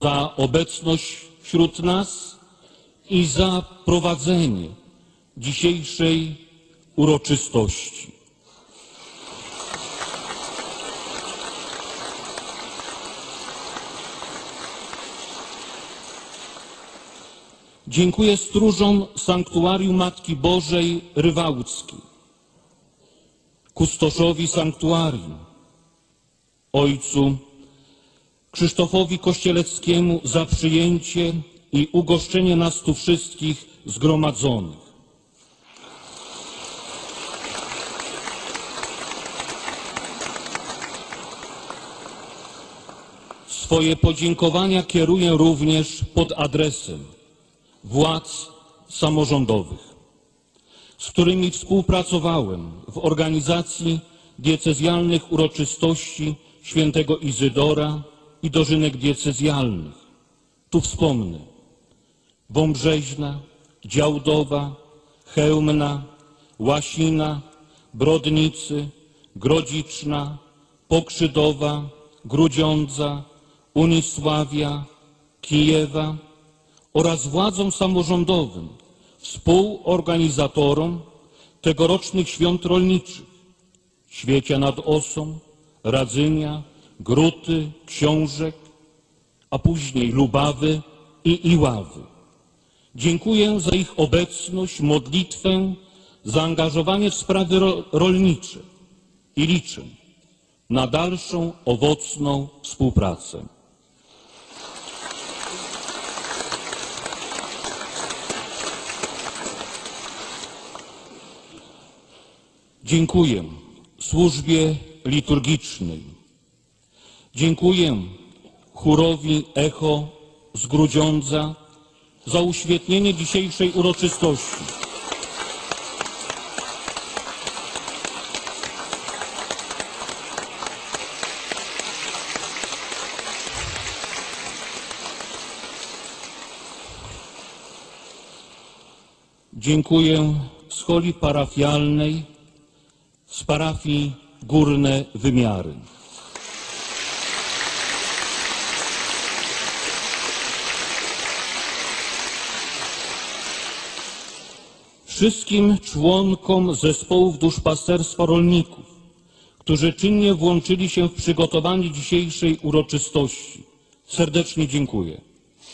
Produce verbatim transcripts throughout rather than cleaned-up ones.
za obecność wśród nas i za prowadzenie dzisiejszej uroczystości. Dziękuję stróżom Sanktuarium Matki Bożej Rywałckiej, kustoszowi sanktuarium, ojcu Krzysztofowi Kościeleckiemu za przyjęcie i ugoszczenie nas tu wszystkich zgromadzonych. Swoje podziękowania kieruję również pod adresem władz samorządowych, z którymi współpracowałem w organizacji diecezjalnych uroczystości świętego Izydora i dożynek diecezjalnych. Tu wspomnę Wąbrzeźna, Działdowa, Chełmna, Łasina, Brodnicy, Grodziczna, Pokrzydowa, Grudziądza, Unisławia, Kijewa oraz władzom samorządowym, współorganizatorom tegorocznych świąt rolniczych Świecia nad Osą, Radzynia, Gruty, Książek, a później Lubawy i Iławy. Dziękuję za ich obecność, modlitwę, zaangażowanie w sprawy ro rolnicze i liczę na dalszą owocną współpracę. Dziękuję służbie liturgicznej. Dziękuję chórowi Echo z Grudziądza za uświetnienie dzisiejszej uroczystości. Dziękuję scholi parafialnej z parafii Górne Wymiary. Wszystkim członkom zespołów duszpasterstwa rolników, którzy czynnie włączyli się w przygotowanie dzisiejszej uroczystości, serdecznie dziękuję.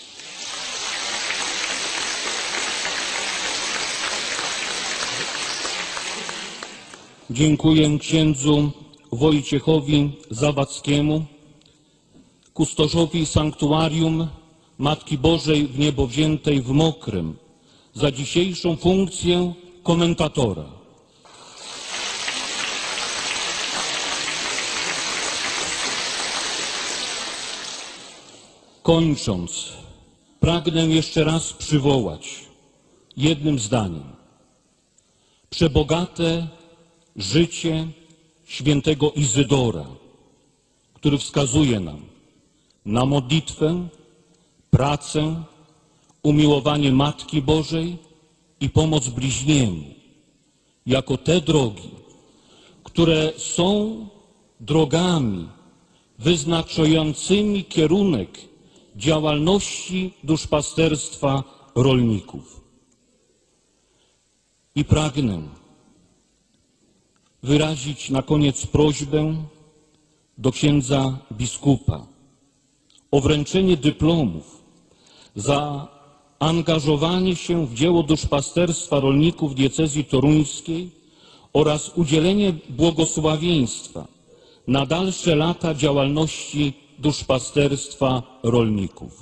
Dziękuję księdzu Wojciechowi Zawadzkiemu, kustoszowi Sanktuarium Matki Bożej w Niebowziętej w Mokrem, za dzisiejszą funkcję komentatora. Kończąc, pragnę jeszcze raz przywołać jednym zdaniem przebogate życie świętego Izydora, który wskazuje nam na modlitwę, pracę, umiłowanie Matki Bożej i pomoc bliźniemu, jako te drogi, które są drogami wyznaczającymi kierunek działalności duszpasterstwa rolników. I pragnę wyrazić na koniec prośbę do księdza biskupa o wręczenie dyplomów za angażowanie się w dzieło duszpasterstwa rolników diecezji toruńskiej oraz udzielenie błogosławieństwa na dalsze lata działalności duszpasterstwa rolników.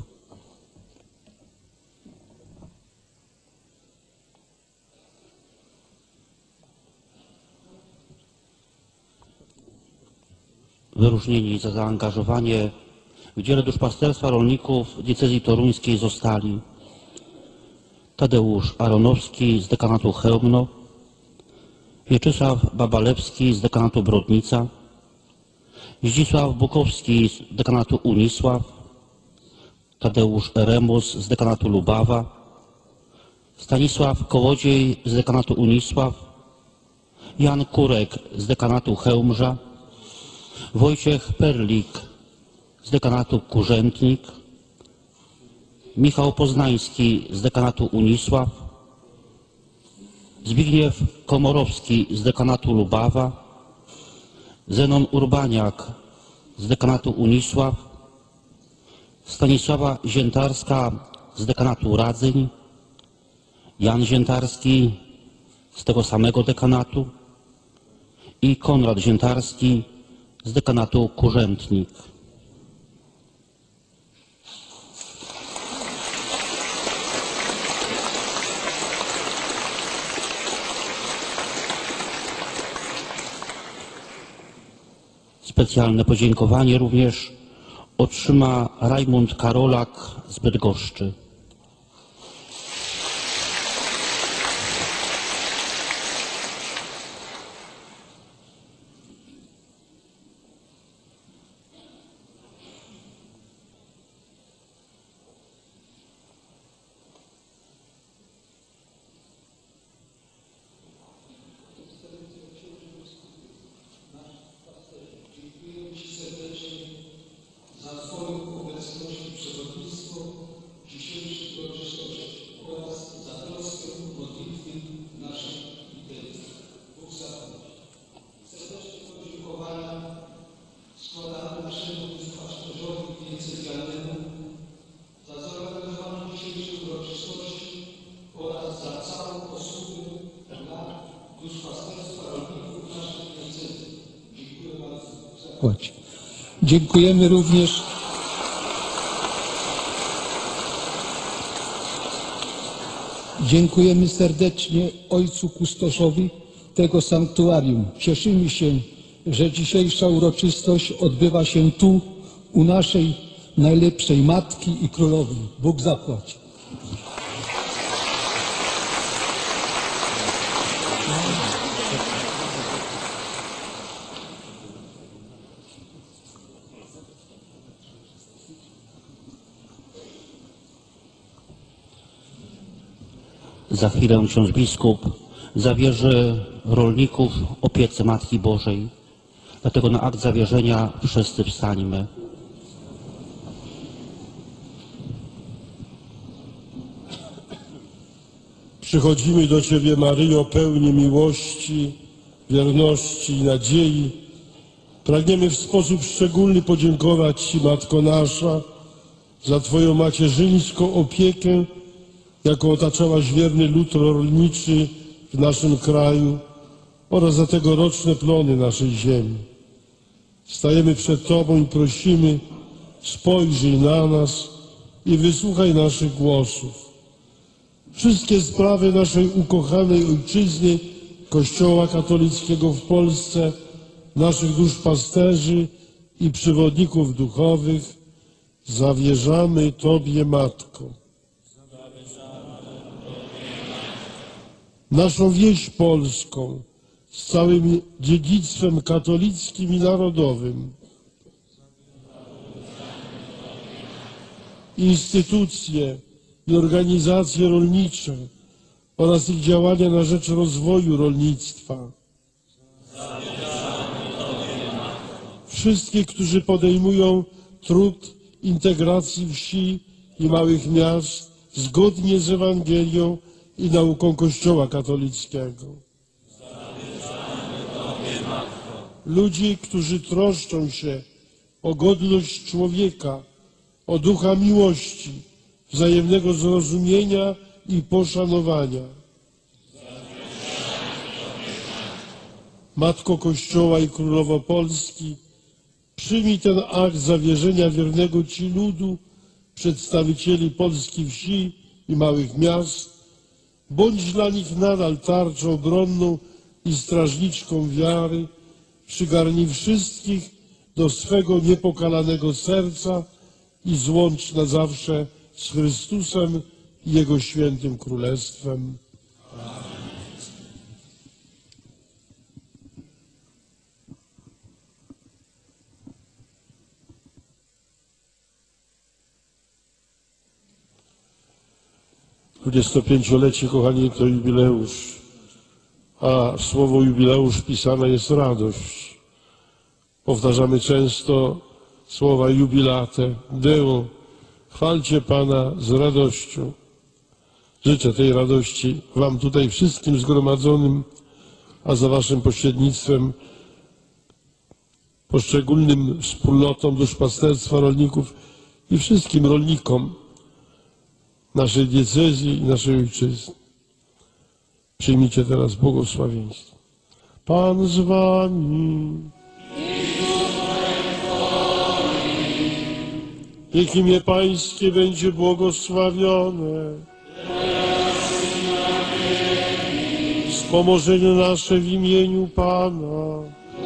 Wyróżnieni za zaangażowanie w dziele duszpasterstwa rolników diecezji toruńskiej zostali Tadeusz Aronowski z dekanatu Chełmno, Mieczysław Babalewski z dekanatu Brodnica, Zdzisław Bukowski z dekanatu Unisław, Tadeusz Eremus z dekanatu Lubawa, Stanisław Kołodziej z dekanatu Unisław, Jan Kurek z dekanatu Chełmża, Wojciech Perlik z dekanatu Kurzętnik, Michał Poznański z dekanatu Unisław, Zbigniew Komorowski z dekanatu Lubawa, Zenon Urbaniak z dekanatu Unisław, Stanisława Ziętarska z dekanatu Radzyń, Jan Ziętarski z tego samego dekanatu i Konrad Ziętarski z dekanatu Kurzętnik. Specjalne podziękowanie również otrzyma Rajmund Karolak z Bydgoszczy. Dziękujemy również Dziękujemy serdecznie ojcu kustoszowi tego sanktuarium. Cieszymy się, że dzisiejsza uroczystość odbywa się tu, u naszej najlepszej Matki i Królowej. Bóg zapłać. Za chwilę ksiądz biskup zawierzy rolników opiece Matki Bożej. Dlatego na akt zawierzenia wszyscy wstańmy. Przychodzimy do Ciebie, Maryjo, pełni miłości, wierności i nadziei. Pragniemy w sposób szczególny podziękować Ci, Matko nasza, za Twoją macierzyńską opiekę, jaką otaczałaś wierny lud rolniczy w naszym kraju oraz za tegoroczne plony naszej ziemi. Stajemy przed Tobą i prosimy, spojrzyj na nas i wysłuchaj naszych głosów. Wszystkie sprawy naszej ukochanej ojczyzny, Kościoła katolickiego w Polsce, naszych duszpasterzy i przewodników duchowych zawierzamy Tobie, Matko. Naszą wieś polską z całym dziedzictwem katolickim i narodowym, instytucje i organizacje rolnicze oraz ich działania na rzecz rozwoju rolnictwa. Wszystkich, którzy podejmują trud integracji wsi i małych miast zgodnie z Ewangelią i nauką Kościoła katolickiego. Ludzi, którzy troszczą się o godność człowieka, o ducha miłości, wzajemnego zrozumienia i poszanowania. Matko Kościoła i Królowo Polski, przyjmij ten akt zawierzenia wiernego Ci ludu, przedstawicieli polskiej wsi i małych miast. Bądź dla nich nadal tarczą obronną i strażniczką wiary. Przygarnij wszystkich do swego niepokalanego serca i złącz na zawsze z Chrystusem i Jego świętym Królestwem. dwudziestopięciolecie, kochani, to jubileusz, a słowo jubileusz wpisane jest radość. Powtarzamy często słowa jubilate, Deo, Chwalcie Pana z radością. Życzę tej radości Wam tutaj wszystkim zgromadzonym, a za Waszym pośrednictwem poszczególnym wspólnotom duszpasterstwa rolników i wszystkim rolnikom naszej diecezji i naszej ojczyzny. Przyjmijcie teraz błogosławieństwo. Pan z Wami. Niech imię Pańskie będzie błogosławione. Wspomożenie nasze w imieniu Pana.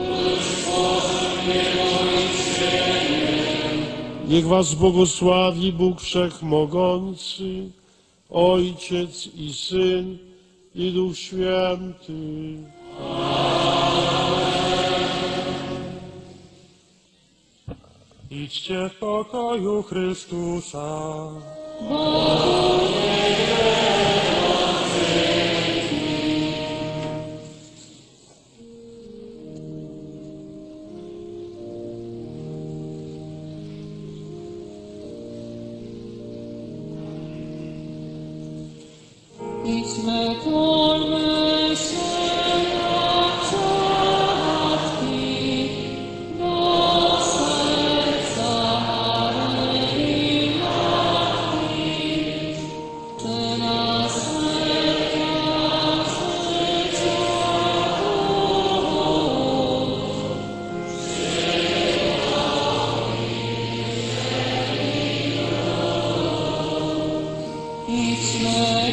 Niech Was błogosławi Bóg Wszechmogący, Ojciec i Syn i Duch Święty. Idźcie w pokoju Chrystusa. Idźmy, tólmy się do czatki, do serca Maryi Matki, czy na serca życia idźmy.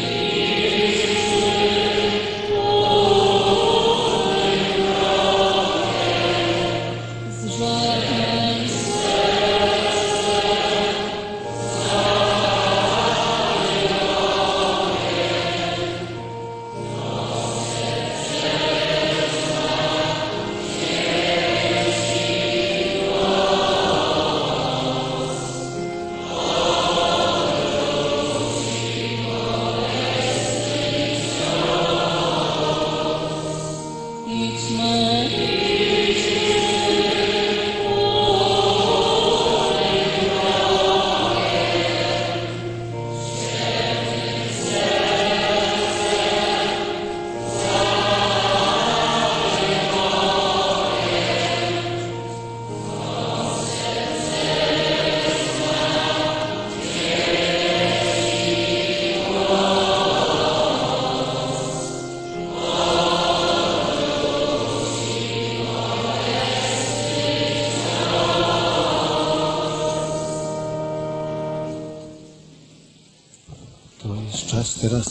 To jest czas teraz.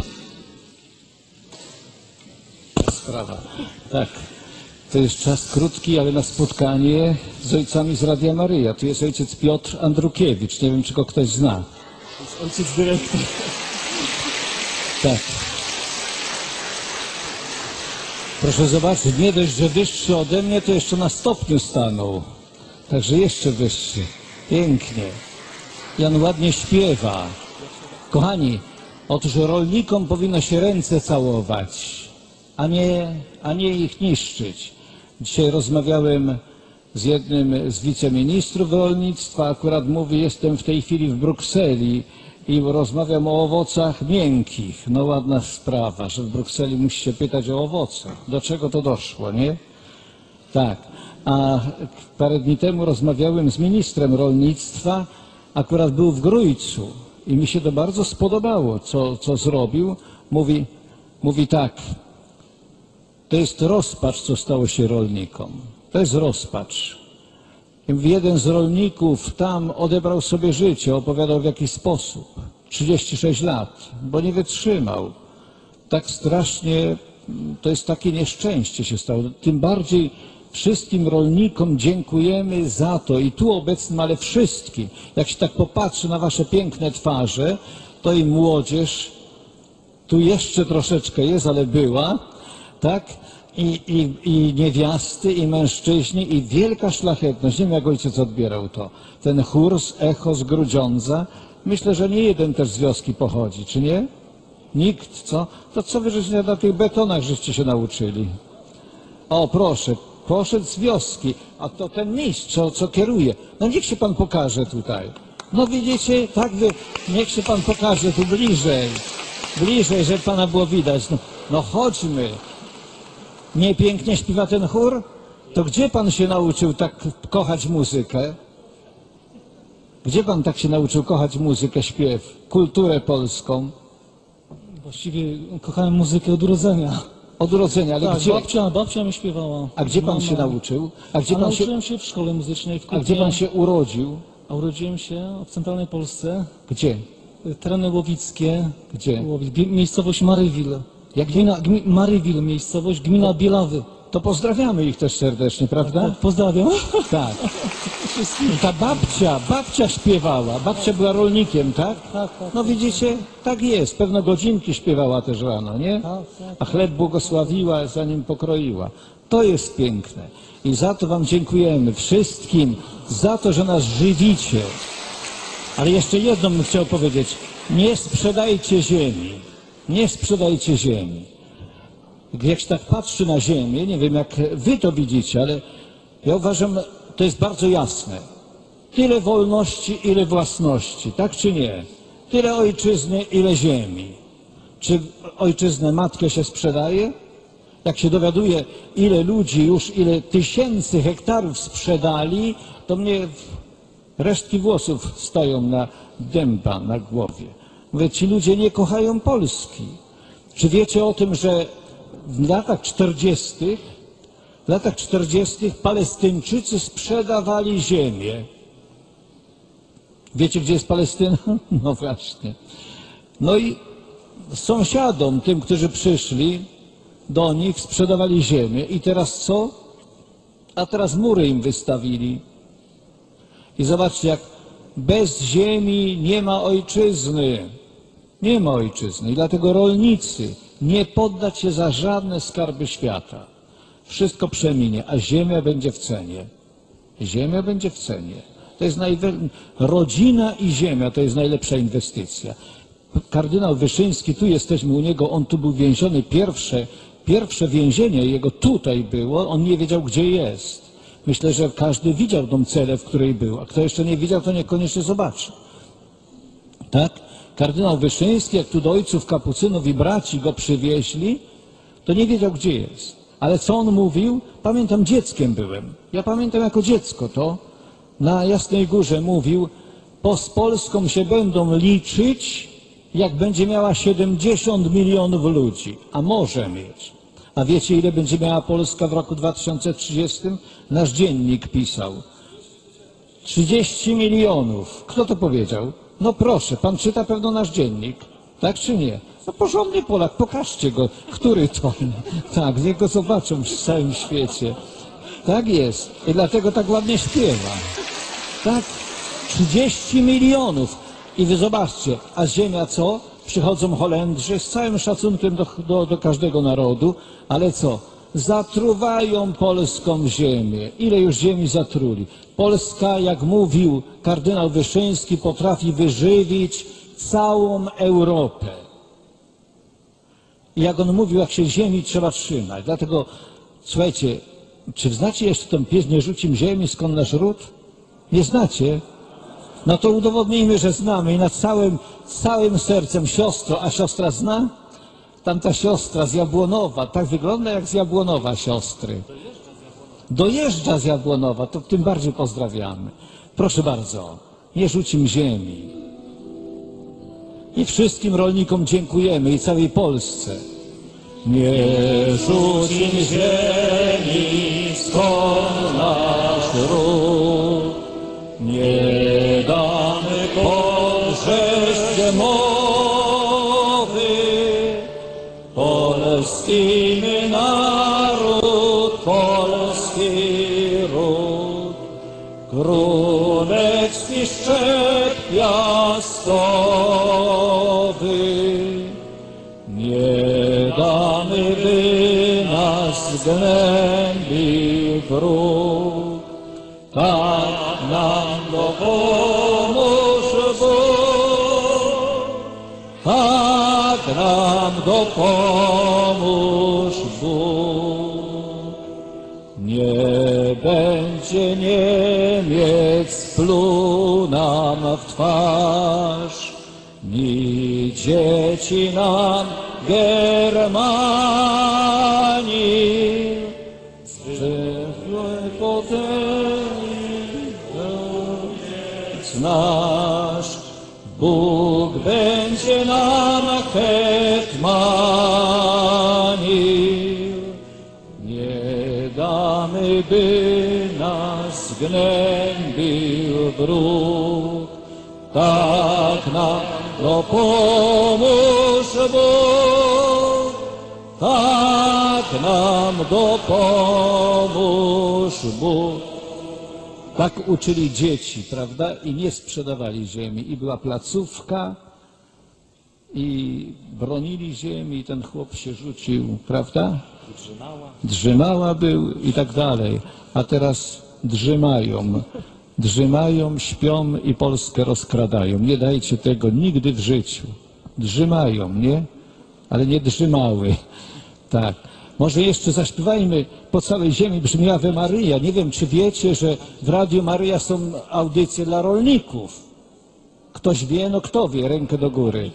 Sprawa. Tak. To jest czas krótki, ale na spotkanie z ojcami z Radia Maryja. Tu jest ojciec Piotr Andrukiewicz. Nie wiem, czy go ktoś zna. To jest ojciec dyrektor. Tak. Proszę zobaczyć, nie dość, że wyższy ode mnie, to jeszcze na stopniu stanął. Także jeszcze wyższy. Pięknie. Jan ładnie śpiewa. Kochani, otóż rolnikom powinno się ręce całować, a nie, a nie ich niszczyć. Dzisiaj rozmawiałem z jednym z wiceministrów rolnictwa, akurat mówi, jestem w tej chwili w Brukseli i rozmawiam o owocach miękkich. No ładna sprawa, że w Brukseli musi się pytać o owoce. Do czego to doszło, nie? Tak. A parę dni temu rozmawiałem z ministrem rolnictwa, akurat był w Grójcu i mi się to bardzo spodobało, co, co zrobił. Mówi, mówi tak, to jest rozpacz, co stało się rolnikom. To jest rozpacz. I mówi, jeden z rolników tam odebrał sobie życie, opowiadał w jaki sposób. trzydzieści sześć lat, bo nie wytrzymał. Tak strasznie, to jest takie nieszczęście się stało. Tym bardziej wszystkim rolnikom dziękujemy za to i tu obecnym, ale wszystkim. Jak się tak popatrzy na wasze piękne twarze, to i młodzież, tu jeszcze troszeczkę jest, ale była, tak? I, i, i niewiasty, i mężczyźni, i wielka szlachetność. Nie wiem, jak ojciec odbierał to. Ten chór z Echo z Grudziądza, myślę, że nie jeden też z wioski pochodzi, czy nie? Nikt, co? To co wy żeście na tych betonach żeście się nauczyli? O, proszę, poszedł z wioski, a to ten mistrz, co, co kieruje. No niech się pan pokaże tutaj. No widzicie, tak wy, niech się pan pokaże tu bliżej, bliżej, żeby pana było widać. No, no chodźmy. Nie pięknie śpiewa ten chór? To gdzie pan się nauczył tak kochać muzykę? Gdzie pan tak się nauczył kochać muzykę, śpiew, kulturę polską? Właściwie kochałem muzykę od urodzenia. Od urodzenia, ale Tak, gdzie? babcia, babcia mi śpiewała. A gdzie pan Mama. się nauczył? A gdzie A pan się, nauczyłem się w szkole muzycznej w a Kupie. gdzie pan się urodził? A urodziłem się w centralnej Polsce. Gdzie? Tereny łowickie. Gdzie? Łowic, bie- miejscowość Marywil. Jak Gmina, gmi, Marywil, miejscowość, gmina Bielawy. To pozdrawiamy ich też serdecznie, prawda? Pozdrawiam. Tak. Ta babcia, babcia śpiewała, babcia była rolnikiem, tak? Tak, tak. No widzicie, tak jest. Pewno godzinki śpiewała też rano, nie? Tak, tak. A chleb błogosławiła, zanim pokroiła. To jest piękne. I za to wam dziękujemy wszystkim, za to, że nas żywicie. Ale jeszcze jedno bym chciał powiedzieć. Nie sprzedajcie ziemi. Nie sprzedajcie ziemi. Jak się tak patrzy na ziemię, nie wiem jak wy to widzicie, ale ja uważam, to jest bardzo jasne. Tyle wolności, ile własności, tak czy nie? Tyle ojczyzny, ile ziemi. Czy ojczyznę matkę się sprzedaje? Jak się dowiaduje, ile ludzi już, ile tysięcy hektarów sprzedali, to mnie resztki włosów stoją na dęba na głowie. Mówię, ci ludzie nie kochają Polski. Czy wiecie o tym, że w latach czterdziestych, w latach czterdziestych Palestyńczycy sprzedawali ziemię. Wiecie, gdzie jest Palestyna? No właśnie. No i sąsiadom, tym, którzy przyszli do nich, sprzedawali ziemię. I teraz co? A teraz mury im wystawili. I zobaczcie, jak bez ziemi nie ma ojczyzny. Nie ma ojczyzny. I dlatego rolnicy nie poddać się za żadne skarby świata. Wszystko przeminie, a ziemia będzie w cenie. Ziemia będzie w cenie. To jest najwe... Rodzina i ziemia to jest najlepsza inwestycja. Kardynał Wyszyński, tu jesteśmy u niego, on tu był więziony, pierwsze, pierwsze więzienie jego tutaj było, on nie wiedział, gdzie jest. Myślę, że każdy widział tą celę, w której był, a kto jeszcze nie widział, to niekoniecznie zobaczy. Tak? Kardynał Wyszyński, jak tu do ojców kapucynów i braci go przywieźli, to nie wiedział, gdzie jest. Ale co on mówił? Pamiętam, dzieckiem byłem. Ja pamiętam jako dziecko to. Na Jasnej Górze mówił, po z Polską się będą liczyć, jak będzie miała siedemdziesiąt milionów ludzi, a może mieć. A wiecie, ile będzie miała Polska w roku dwa tysiące trzydziestym? Nasz dziennik pisał. trzydzieści milionów. Kto to powiedział? No proszę, pan czyta pewno nasz dziennik, tak czy nie? No porządny Polak, pokażcie go, który to. Tak, niech go zobaczą w całym świecie. Tak jest. I dlatego tak ładnie śpiewa. Tak? trzydzieści milionów. I wy zobaczcie, a ziemia co? Przychodzą Holendrzy z całym szacunkiem do, do, do każdego narodu, ale co? Zatruwają polską ziemię. Ile już ziemi zatruli? Polska, jak mówił kardynał Wyszyński, potrafi wyżywić całą Europę. I jak on mówił, jak się ziemi trzeba trzymać. Dlatego, słuchajcie, czy znacie jeszcze tę pieśń Nie rzucim ziemi, skąd nasz ród? Nie znacie? No to udowodnijmy, że znamy i nad całym, całym sercem siostro, a siostra zna? Tamta siostra z Jabłonowa, tak wygląda jak z Jabłonowa siostry. Dojeżdża z Jabłonowa, to tym bardziej pozdrawiamy. Proszę bardzo, nie rzucim ziemi. I wszystkim rolnikom dziękujemy i całej Polsce. Nie rzucim ziemi, skąd nasz ród. Nie damy podrzeć ziemowy, polski naród, polski ród, królewski szczep piastowy. Nie damy, by nas gnębił wróg, tak nam dopomóż Bóg, tak nam dopomóż Bóg. Nie będzie Niemiec spluł nam w twarz, ni dzieci nam Germanii, zwykły potęgi nasz, Bóg będzie nam hetmanił. Nie damy, by nas gnębił wróg, tak nam dopomóż Bóg, tak nam dopomóż Bóg. Tak uczyli dzieci, prawda? I nie sprzedawali ziemi. I była placówka, i bronili ziemi, i ten chłop się rzucił, prawda? Drzymała. Drzymała był i tak dalej. A teraz drzymają. Drzymają, śpią i Polskę rozkradają. Nie dajcie tego nigdy w życiu. Drzymają, nie? Ale nie drzymały. Tak. Może jeszcze zaśpiewajmy Po całej ziemi brzmi Ave Maryja. Nie wiem, czy wiecie, że w Radiu Maryja są audycje dla rolników. Ktoś wie? No kto wie? Rękę do góry.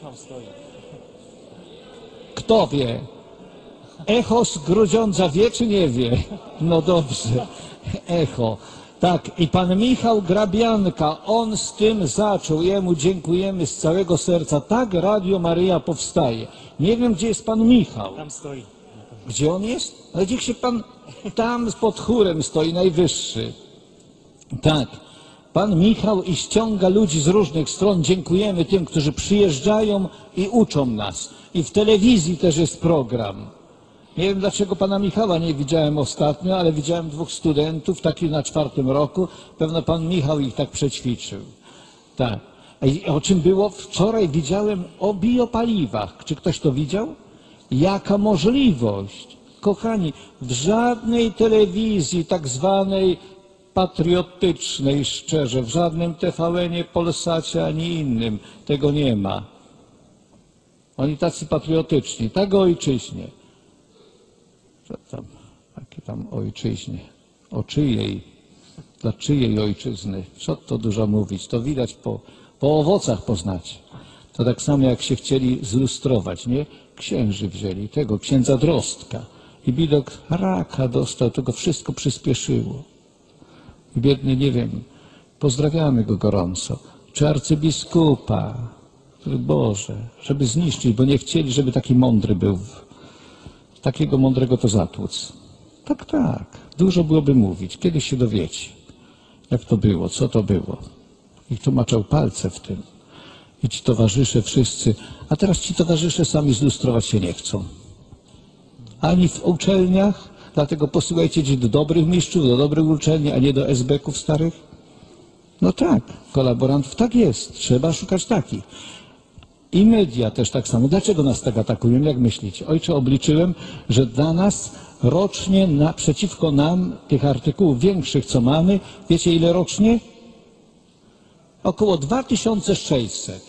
Kto wie? Echo z Grudziądza wie, czy nie wie? No dobrze. Echo. Tak, i pan Michał Grabianka, on z tym zaczął. Jemu dziękujemy z całego serca. Tak Radio Maryja powstaje. Nie wiem, gdzie jest pan Michał. Tam stoi. Gdzie on jest? Ale niech się pan tam pod chórem stoi, najwyższy. Tak. Pan Michał i ściąga ludzi z różnych stron. Dziękujemy tym, którzy przyjeżdżają i uczą nas. I w telewizji też jest program. Nie wiem, dlaczego pana Michała nie widziałem ostatnio, ale widziałem dwóch studentów, taki na czwartym roku. Pewno pan Michał ich tak przećwiczył. Tak. I o czym było? Wczoraj widziałem o biopaliwach. Czy ktoś to widział? Jaka możliwość? Kochani, w żadnej telewizji tak zwanej patriotycznej, szczerze, w żadnym T V N-ie, Polsacie ani innym tego nie ma. Oni tacy patriotyczni, tak o ojczyźnie. Co tam, jakie tam ojczyźnie? O czyjej? Dla czyjej ojczyzny? Co to dużo mówić? To widać po, po owocach poznacie. To tak samo jak się chcieli zlustrować, nie? Księży wzięli, tego księdza Drostka. I widok raka dostał, to go wszystko przyspieszyło. I biedny, nie wiem, pozdrawiamy go gorąco. Czy arcybiskupa, Boże, żeby zniszczyć, bo nie chcieli, żeby taki mądry był. Takiego mądrego to zatłuc. Tak, tak. Dużo byłoby mówić. Kiedyś się dowiecie, jak to było, co to było. I kto maczał palce w tym. I ci towarzysze wszyscy. A teraz ci towarzysze sami zlustrować się nie chcą. Ani w uczelniach, dlatego posyłajcie dzieci do dobrych mistrzów, do dobrych uczelni, a nie do es be ków starych. No tak, kolaborantów tak jest. Trzeba szukać takich. I media też tak samo. Dlaczego nas tak atakują? Jak myślicie? Ojcze, obliczyłem, że dla nas rocznie, na, przeciwko nam, tych artykułów większych, co mamy, wiecie ile rocznie? Około dwa tysiące sześćset.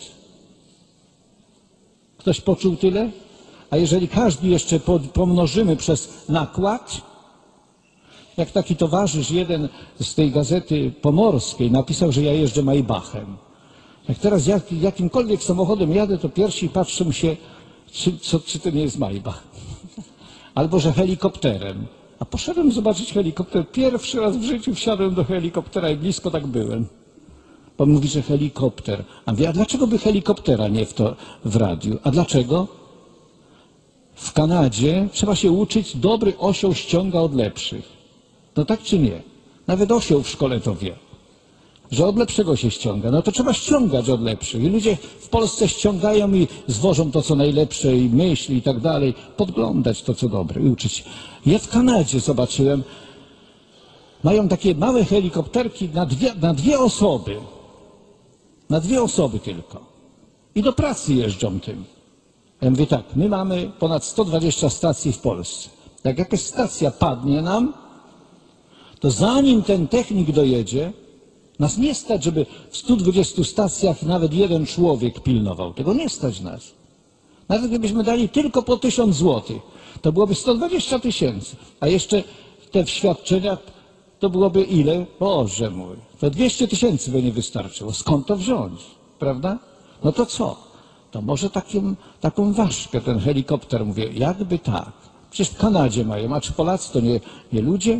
Ktoś poczuł tyle? A jeżeli każdy jeszcze pomnożymy przez nakład, jak taki towarzysz jeden z tej gazety pomorskiej napisał, że ja jeżdżę Maybachem. Jak teraz jak, jakimkolwiek samochodem jadę, to pierwsi patrzą się, czy, co, czy to nie jest Maybach. Albo że helikopterem. A poszedłem zobaczyć helikopter. Pierwszy raz w życiu wsiadłem do helikoptera i blisko tak byłem. Bo mówi, że helikopter. A mówię, a dlaczego by helikoptera nie w to w radiu? A dlaczego? W Kanadzie trzeba się uczyć, dobry osioł ściąga od lepszych. No tak czy nie? Nawet osioł w szkole to wie, że od lepszego się ściąga. No to trzeba ściągać od lepszych. I ludzie w Polsce ściągają i zwożą to, co najlepsze i myśli i tak dalej. Podglądać to, co dobre i uczyć. Ja w Kanadzie zobaczyłem, mają takie małe helikopterki na dwie, na dwie osoby. Na dwie osoby tylko. I do pracy jeżdżą tym. Ja mówię tak, my mamy ponad sto dwadzieścia stacji w Polsce. Jak jakaś stacja padnie nam, to zanim ten technik dojedzie, nas nie stać, żeby w stu dwudziestu stacjach nawet jeden człowiek pilnował. Tego nie stać nas. Nawet gdybyśmy dali tylko po tysiąc złotych, to byłoby sto dwadzieścia tysięcy. A jeszcze te w świadczeniach to byłoby ile? Boże mój, to dwieście tysięcy by nie wystarczyło. Skąd to wziąć, prawda? No to co? To może takim, taką ważkę ten helikopter, mówię, jakby tak. Przecież w Kanadzie mają, a czy Polacy to nie, nie ludzie?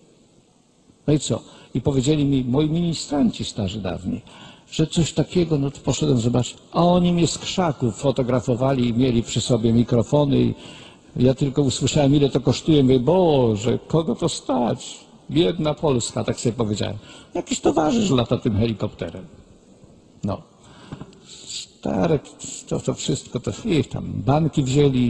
No i co? I powiedzieli mi moi ministranci starzy dawni, że coś takiego, no to poszedłem zobaczyć, a oni mnie z krzaków fotografowali i mieli przy sobie mikrofony i ja tylko usłyszałem, ile to kosztuje, mówię, Boże, kogo to stać? Biedna Polska, tak sobie powiedziałem. Jakiś towarzysz lata tym helikopterem. No. Stare, to, to wszystko, to ich tam banki wzięli,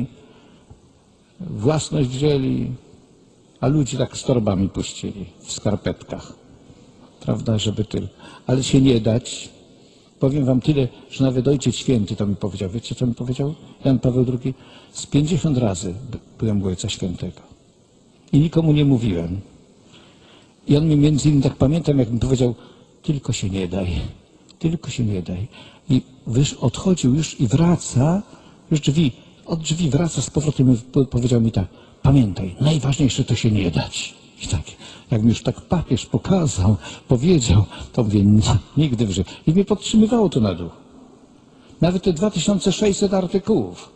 własność wzięli, a ludzi tak z torbami puścili w skarpetkach. Prawda, żeby tyle. Ale się nie dać. Powiem wam tyle, że nawet Ojciec Święty to mi powiedział. Wiecie, co mi powiedział? Jan Paweł drugi. Z pięćdziesiąt razy byłem u Ojca Świętego. I nikomu nie mówiłem. I on mi między innymi, tak pamiętam, jak mi powiedział, tylko się nie daj. Tylko się nie daj. I wysz, odchodził już i wraca, już drzwi, od drzwi wraca z powrotem i powiedział mi tak, pamiętaj, najważniejsze to się nie dać. I tak, jak mi już tak papież pokazał, powiedział, to mówię, nigdy w życiu. I mnie podtrzymywało to na duchu. Nawet te dwa tysiące sześćset artykułów.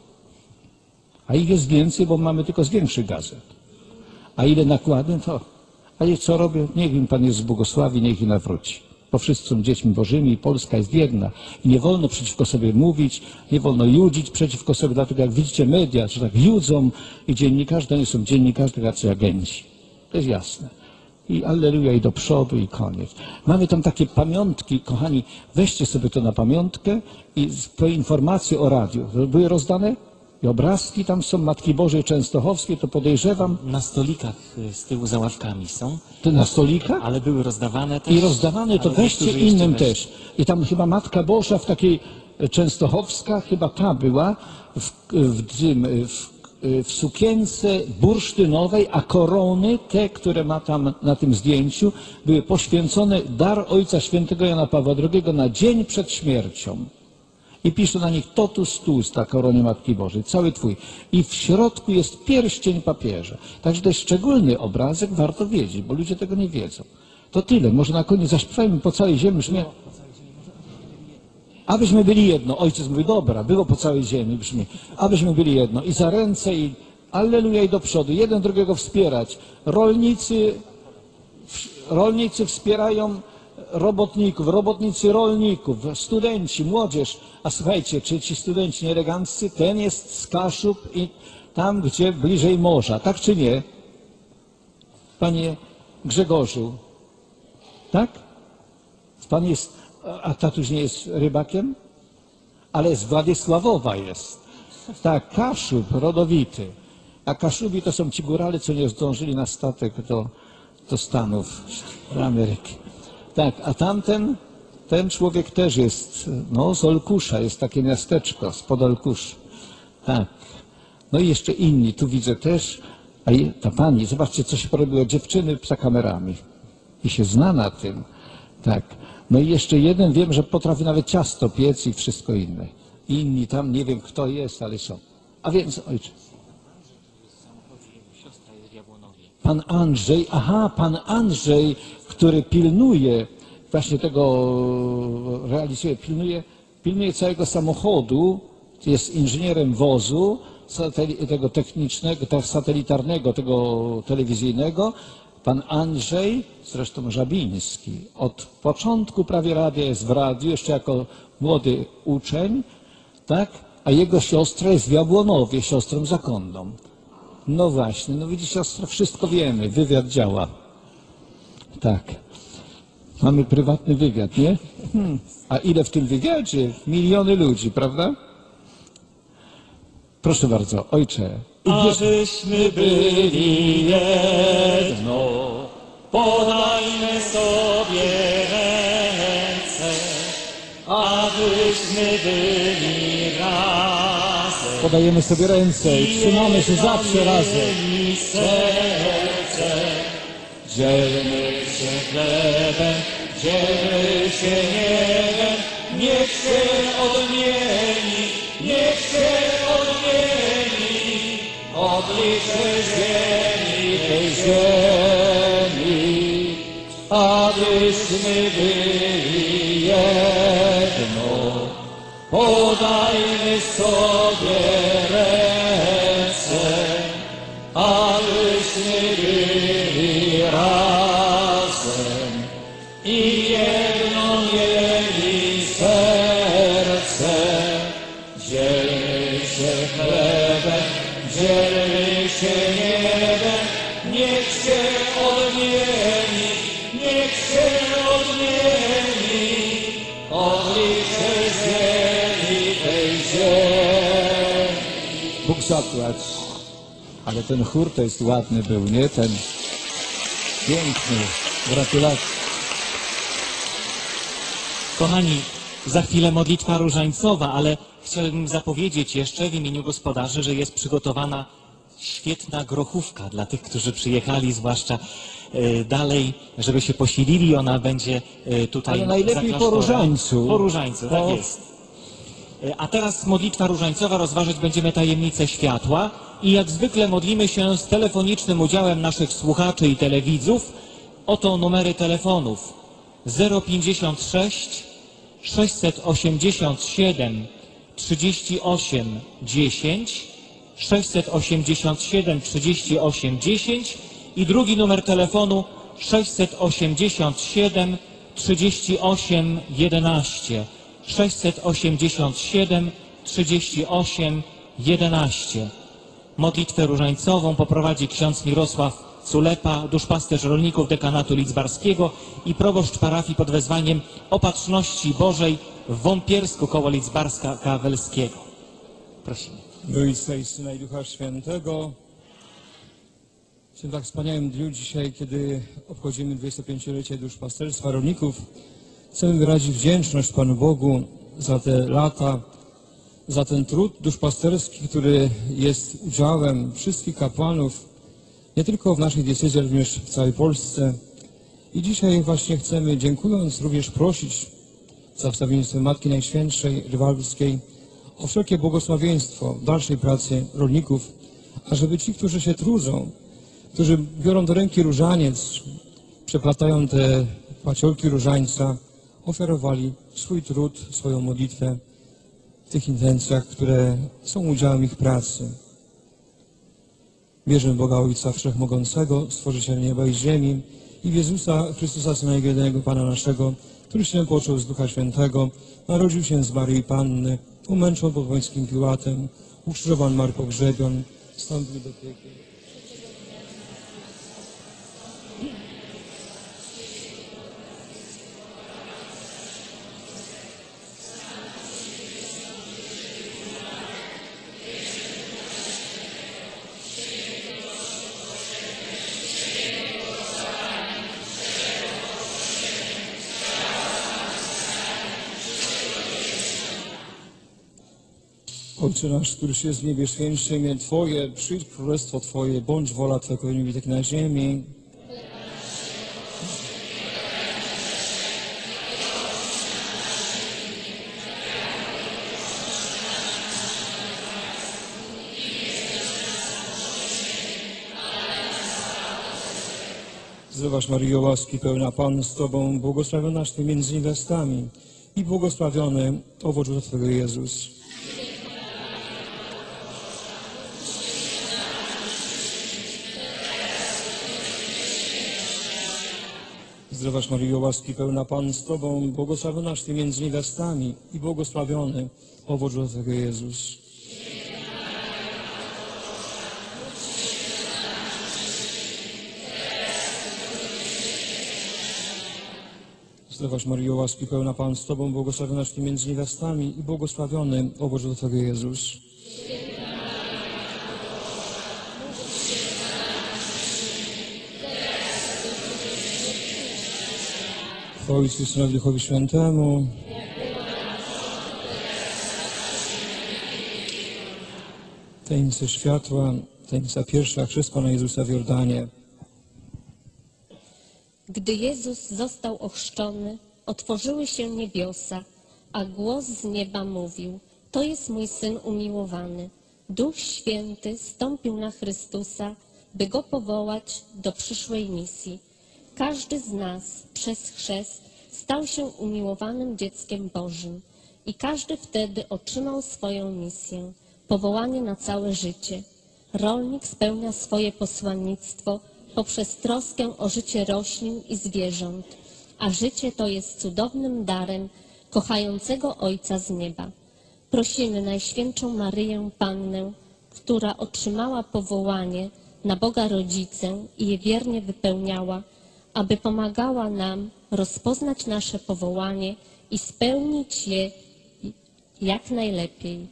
A ich jest więcej, bo mamy tylko z większych gazet. A ile nakłady, to... Ale co robię? Niech im Pan Jezus błogosławi, niech ich nawróci. Bo wszyscy są dziećmi Bożymi i Polska jest jedna. I nie wolno przeciwko sobie mówić, nie wolno judzić przeciwko sobie, dlatego jak widzicie media, że tak judzą i dziennikarze, to nie są dziennikarze, tylko jacy agenci. To jest jasne. I alleluja, i do przodu, i koniec. Mamy tam takie pamiątki, kochani, weźcie sobie to na pamiątkę i te informacje o radiu. Były rozdane? I obrazki tam są, Matki Bożej Częstochowskiej, to podejrzewam. Na stolikach y, z tyłu za ławkami są, To na stolikach? ale były rozdawane też. I rozdawane to ale weźcie niektórzy jeszcze innym weszli. też. I tam chyba Matka Boża w takiej Częstochowska, chyba ta była, w, w, tym, w, w sukience bursztynowej, a korony, te, które ma tam na tym zdjęciu, były poświęcone dar Ojca Świętego Jana Pawła drugiego na dzień przed śmiercią. I pisze na nich totus tuus, ta koronie Matki Bożej, cały twój. I w środku jest pierścień papieża. Także to jest szczególny obrazek, warto wiedzieć, bo ludzie tego nie wiedzą. To tyle, może na koniec zaśpiewajmy po całej ziemi, brzmi. Abyśmy byli jedno. Ojciec mówi, dobra, było po całej ziemi, brzmi. Abyśmy byli jedno. I za ręce, i alleluja, i do przodu. Jeden drugiego wspierać. Rolnicy, rolnicy wspierają robotników, robotnicy rolników, studenci, młodzież. A słuchajcie, czy ci studenci nieeleganccy, ten jest z Kaszub i tam, gdzie bliżej morza, tak czy nie? Panie Grzegorzu, tak? Pan jest, a tatuś nie jest rybakiem? Ale z Władysławowa jest. Tak, Kaszub, rodowity. A Kaszubi to są ci górale, co nie zdążyli na statek do, do Stanów, do Ameryki. Tak, a tamten, ten człowiek też jest, no z Olkusza, jest takie miasteczko, spod Olkuszy. Tak. No i jeszcze inni, tu widzę też, a je, ta pani, zobaczcie, co się porobiło, dziewczyny za kamerami. I się zna na tym. Tak. No i jeszcze jeden, wiem, że potrafi nawet ciasto piec i wszystko inne. Inni tam, nie wiem kto jest, ale są. A więc, ojcze. Pan Andrzej, aha, pan Andrzej, który pilnuje, właśnie tego realizuje, pilnuje, pilnuje całego samochodu, jest inżynierem wozu, tego technicznego, tego satelitarnego, tego telewizyjnego. Pan Andrzej, zresztą Żabiński, od początku prawie radia jest w radiu, jeszcze jako młody uczeń, tak? A jego siostra jest w Jabłonowie, siostrą zakonną. No właśnie, no widzi siostra, wszystko wiemy, wywiad działa. Tak. Mamy prywatny wywiad, nie? Hmm. A ile w tym wywiadzie? Miliony ludzi, prawda? Proszę bardzo, ojcze. Abyśmy byli jedno, podajmy sobie ręce, abyśmy byli razem. Podajemy sobie ręce i trzymamy się zawsze razem. Serce, dzielmy się chlebem, dzielmy się niebem, niech się odmieni, niech się odmieni oblicze ziemi, tej ziemi. abyśmy byli jedno. Podajmy sobie ręce, abyśmy byli razem i jedno mieli serce. Dzielmy się chlebem, dzielmy się niebem, niech się odmieni, niech się odmieni oblicze ziemi tej ziemi. Bóg zapłać. Ale ten chór to jest ładny był, nie? Ten piękny. Gratulacje. Kochani, za chwilę modlitwa różańcowa, ale chciałbym zapowiedzieć jeszcze w imieniu gospodarzy, że jest przygotowana świetna grochówka dla tych, którzy przyjechali, zwłaszcza e, dalej, żeby się posilili. Ona będzie e, tutaj Ale najlepiej za po klasztorem. różańcu. Po różańcu, tak Po- jest. E, A teraz modlitwa różańcowa, rozważyć będziemy tajemnicę światła i jak zwykle modlimy się z telefonicznym udziałem naszych słuchaczy i telewidzów. Oto numery telefonów zero pięćdziesiąt sześć sześćset osiemdziesiąt siedem trzydzieści osiem dziesięć, sześćset osiemdziesiąt siedem trzydzieści osiem dziesięć i drugi numer telefonu sześćset osiemdziesiąt siedem trzydzieści osiem jedenaście, sześćset osiemdziesiąt siedem trzydzieści osiem jedenaście. Modlitwę różańcową poprowadzi ksiądz Mirosław Culepa, duszpasterz rolników dekanatu lidzbarskiego i proboszcz parafii pod wezwaniem Opatrzności Bożej w Wąpiersku koło Lidzbarska Kawelskiego. Prosimy. Do Ojca i Syna i Ducha Świętego. W tym tak wspaniałym dniu dzisiaj, kiedy obchodzimy dwudziestopięciolecie duszpasterstwa rolników, chcemy wyrazić wdzięczność Panu Bogu za te lata, za ten trud duszpasterski, który jest udziałem wszystkich kapłanów, nie tylko w naszej diecezji, ale również w całej Polsce. I dzisiaj właśnie chcemy, dziękując, również prosić za wstawiennictwem Matki Najświętszej Rywalskiej o wszelkie błogosławieństwo w dalszej pracy rolników, ażeby ci, którzy się trudzą, którzy biorą do ręki różaniec, przeplatają te paciorki różańca, ofiarowali swój trud, swoją modlitwę w tych intencjach, które są udziałem ich pracy. Wierzę w Boga Ojca Wszechmogącego, Stworzyciela nieba i ziemi i w Jezusa Chrystusa, Syna jedynego Pana naszego, który się począł z Ducha Świętego, narodził się z Maryi Panny, umęczon pod Pońskim Piłatem, ukrzyżowan, marł, pogrzebion, wstąpił do piekieł. Ojcze nasz, któryś jest w niebie, święć się imię Twoje, przyjdź królestwo Twoje, bądź wola Twego w niebie, tak na ziemi. Zdrowaś Maryjo, łaski pełna Pan z Tobą, błogosławionaś Ty między niewiastami i błogosławiony owoc żywota Twego Jezus. Zdrowaś Maryjo, łaski pełna Pan z Tobą, błogosławionaś Ty między niewiastami i błogosławiony owoc żywota Twego Jezus. Zdrowaś Maryjo, łaski pełna Pan z Tobą, błogosławionaś Ty między niewiastami i błogosławiony owoc żywota Twego Jezus. Chwała Ojcu i Synowi, Duchowi Świętemu. Tajemnica światła, tajemnica pierwsza, chrzest Pana Jezusa w Jordanie. Gdy Jezus został ochrzczony, otworzyły się niebiosa, a głos z nieba mówił: to jest mój Syn umiłowany. Duch Święty stąpił na Chrystusa, by Go powołać do przyszłej misji. każdy z nas przez chrzest stał się umiłowanym dzieckiem Bożym i każdy wtedy otrzymał swoją misję, powołanie na całe życie. Rolnik spełnia swoje posłannictwo poprzez troskę o życie roślin i zwierząt, a życie to jest cudownym darem kochającego Ojca z nieba. Prosimy Najświętszą Maryję Pannę, która otrzymała powołanie na Boga Rodzicę i je wiernie wypełniała, aby pomagała nam rozpoznać nasze powołanie i spełnić je jak najlepiej.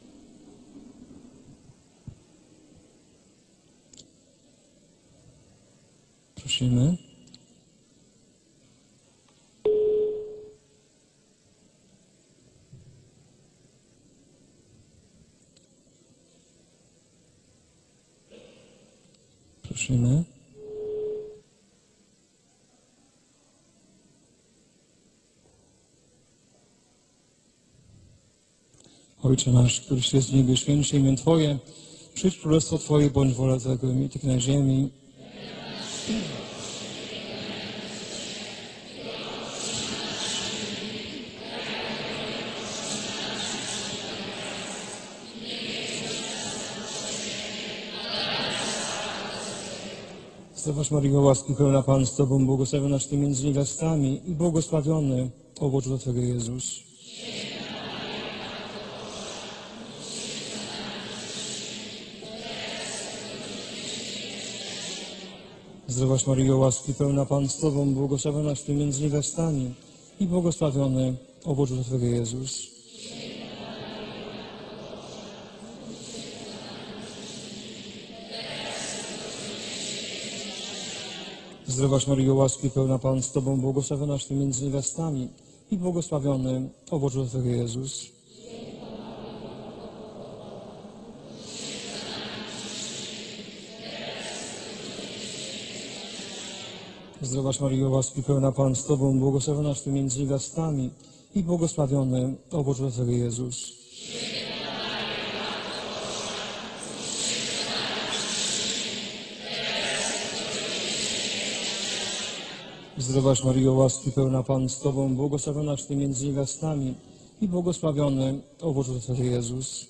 Prosimy. Prosimy. Ojcze nasz, któryś jest w niebie, święć się imię Twoje, przyjdź królestwo Twoje, bądź wola Twego i tak na ziemi. Zdrowaś Maryjo, łaski pełna Pan z Tobą, błogosławionaś Ty między niewiastami i błogosławiony owoc żywota Twego Jezus. Zdrowaś Maryjo, łaski pełna Pan z Tobą, błogosławionaś Ty między niewiastami i błogosławiony owoc żywota Twego Jezus. Zdrowaś Maryjo, łaski pełna Pan z Tobą, błogosławionaś Ty między niewiastami i błogosławiony owoc żywota Twego Jezus. Zdrowaś Maryjo, łaski pełna Pan z Tobą, błogosławionaś Ty między niewiastami i błogosławiony owoc żywota Twego Jezus. Zdrowaś Maryjo, łaski pełna Pan z Tobą, błogosławionaś Ty między niewiastami i błogosławiony owoc żywota Twego Jezus.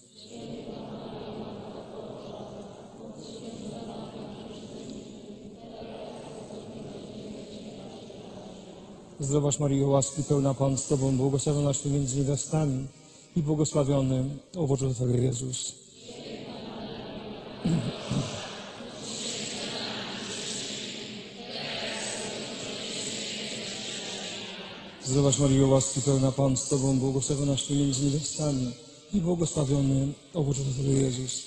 Zdrowaś Maryjo, łaski pełna Pan z Tobą, błogosławionaś Ty między niewiastami i błogosławiony owoc żywota Twego Jezus. Zdrowaś Maryjo, łaski pełna Pan z Tobą, błogosławionaś Ty między niewiastami i błogosławiony owoc żywota Twego Jezus.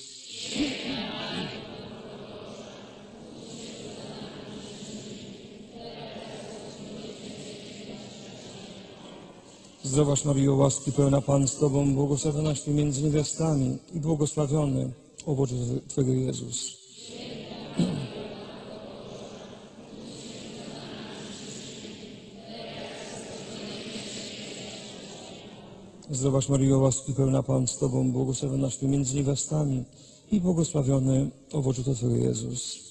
Zdrowaś Maryjo, łaski pełna Pan z Tobą, błogosławionaś Ty między niewiastami i błogosławiony owoc żywota Twego Jezus. Zdrowaś Maryjo, łaski pełna Pan z Tobą, błogosławionaś Ty między niewiastami i błogosławiony owoc żywota Twego Jezus.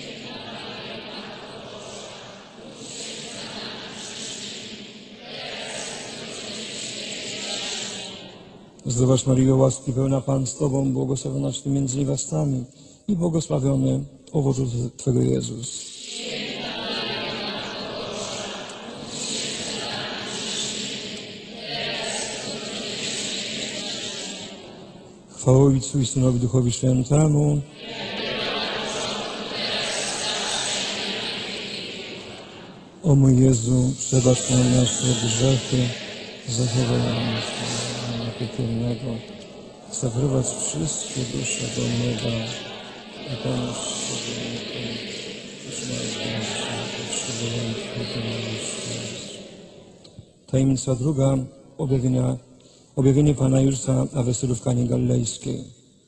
Zdrowaś Maryjo, łaski pełna Pan z Tobą, błogosławionaś Ty między niewiastami i błogosławiony owoc żywota Twego Jezus. Chwała Ojcu i Synowi Duchowi Świętemu. O mój Jezu, przebacz nam nasze grzechy, zachowaj nas od piekielnego, zaprowadź wszystkie dusze do nieba i pomóż szczególnie którzy potrzebują Twojego miłosierdzia. Tajemnica druga, objawienia Objawienie Pana Jezusa na weselu w Kanie Galilejskiej.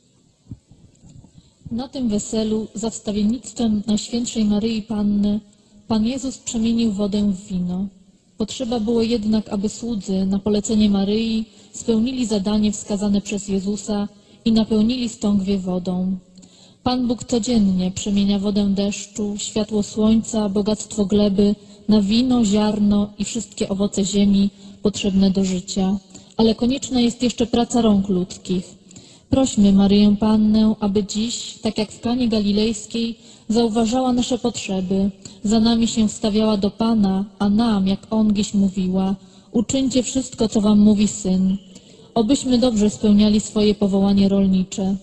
Na tym weselu, za wstawiennictwem Najświętszej Maryi Panny, Pan Jezus przemienił wodę w wino. Potrzeba było jednak, aby słudzy na polecenie Maryi spełnili zadanie wskazane przez Jezusa i napełnili stągwie wodą. Pan Bóg codziennie przemienia wodę deszczu, światło słońca, bogactwo gleby na wino, ziarno i wszystkie owoce ziemi potrzebne do życia. Ale konieczna jest jeszcze praca rąk ludzkich. Prośmy Maryję Pannę, aby dziś, tak jak w Kanie Galilejskiej, zauważała nasze potrzeby, za nami się wstawiała do Pana, a nam, jak On dziś mówiła, uczyńcie wszystko, co wam mówi Syn. Obyśmy dobrze spełniali swoje powołanie rolnicze.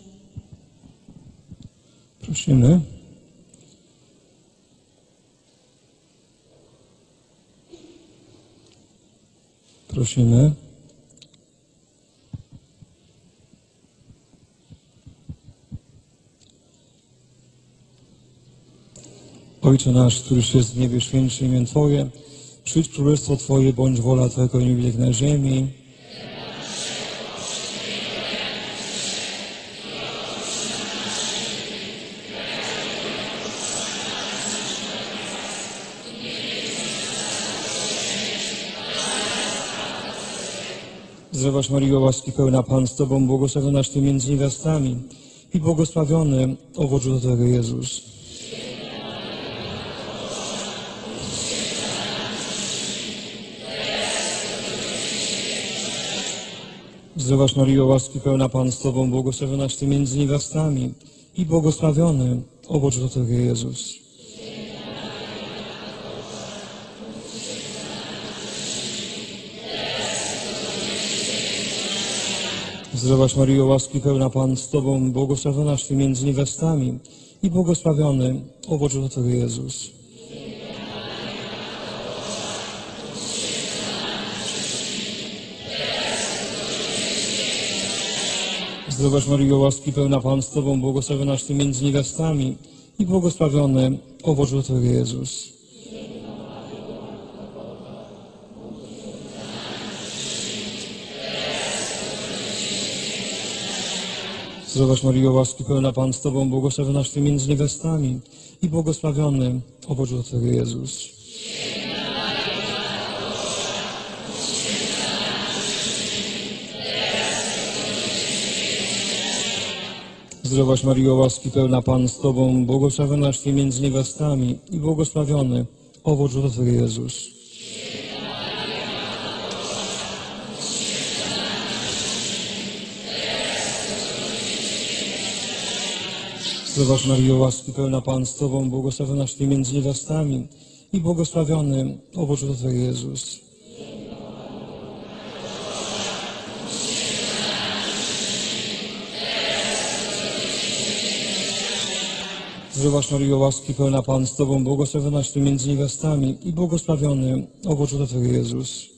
Prosimy. Prosimy. Ojcze nasz, któryś jest w niebie, święci imię Twoje, przyjdź królestwo Twoje, bądź wola Twojego jak na ziemi. Zdrowaś Maryjo, łaski pełna, Pan z Tobą, błogosławionaś Ty między niewiastami i błogosławiony owoc żywota Twojego Jezus. Zdrowaś Maryjo, łaski pełna, Pan z Tobą, błogosławionaś Ty między niewiastami i błogosławiony owoc żywota Twojego Jezus. Zdrowaś Maryjo, łaski pełna, Pan z Tobą, błogosławionaś Ty między niewiastami i błogosławiony owoc żywota Twojego Jezus. Zdrowaś Maryjo, łaski pełna, Pan z Tobą, błogosławionaś Ty między niewiastami i błogosławiony owoc żywota Twojego Jezus. Zdrowaś Maryjo, łaski pełna, Pan z Tobą, błogosławionaś Ty między niewiastami i błogosławiony owoc żywota Twojego Jezus. Zdrowaś Maryjo, łaski pełna, Pan z Tobą, błogosławionaś Ty między niewiastami i błogosławiony owoc żywota Twojego Jezus. Zdrowaś Maryjo, łaski pełna, Pan z Tobą, błogosławionaś Ty między niewiastami i błogosławiony owoc żywota Twojego Jezus. Zdrowaś Maryjo, łaski pełna, Pan z Tobą, błogosławionaś Ty między niewiastami i błogosławiony owoc żywota Twojego Jezus.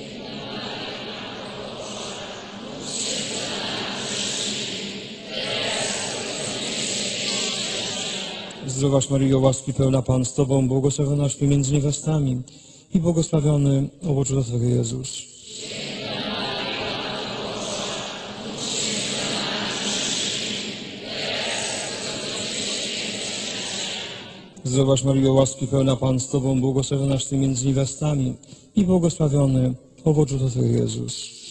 Zdrowaś Maryjo, łaski pełna, Pan z Tobą, błogosławionaś Ty między niewiastami i błogosławiony owoc żywota Twojego Jezus. Zdrowaś Maryjo, łaski pełna, Pan z Tobą, błogosławionaś Ty między niewiastami i błogosławiony owoc żywota Twojego Jezus.